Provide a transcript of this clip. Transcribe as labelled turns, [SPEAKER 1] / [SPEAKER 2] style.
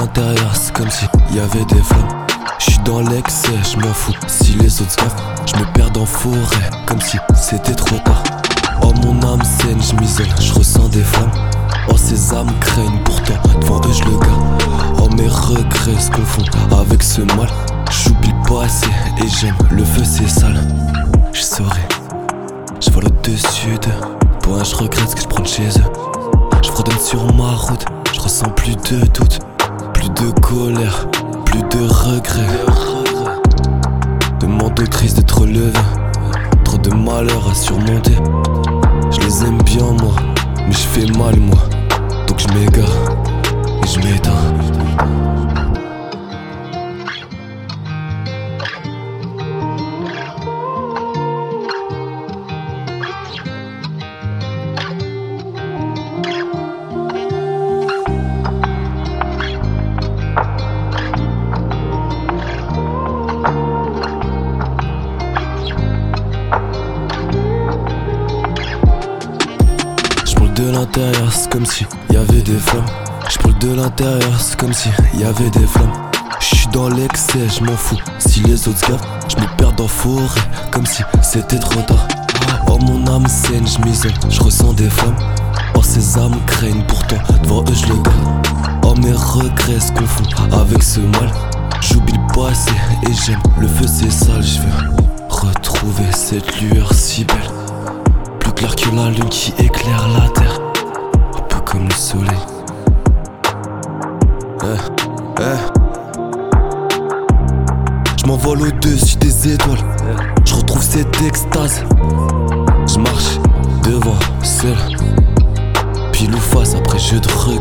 [SPEAKER 1] l'intérieur, c'est comme si y avait des flammes. J'suis dans l'excès, j'm'en fous. Si les autres scaffent, j'me perds en forêt, comme si c'était trop tard. Oh mon âme saine, j'm'isole, j'ressens des flammes. Oh ces âmes craignent, pourtant devant eux j'le garde. Oh mes regrets se confondent avec ce mal. J'oublie pas assez et j'aime, le feu c'est sale. J'saurais, j'vole au-dessus d'eux. Pour un j'regrette ce que j'prends de chez eux. J'fredonne sur ma route, j'ressens plus de doute, plus de colère, plus de regrets. De manteau triste de trop levé, trop de malheur à surmonter. Je les aime bien moi, mais je fais mal moi. Donc je m'égare et je m'éteins. De l'intérieur, c'est comme si y avait des flammes. J'brûle de l'intérieur, c'est comme si y avait des flammes. J'suis dans l'excès, j'm'en fous. Si les autres gaffent, j'me perds en forêt, comme si c'était trop tard. Oh mon âme saine, j'm'isole, j'ressens des flammes. Oh ces âmes craignent, pourtant devant eux j'le garde. Oh mes regrets se confondent avec ce mal. J'oublie le passé et j'aime, le feu c'est sale. J'veux retrouver cette lueur si belle, plus clair que la lune qui éclaire la terre, un peu comme le soleil. J'm'envole au-dessus des étoiles, j'retrouve cette extase. J'marche devant seul, pile ou face après jeu de regret.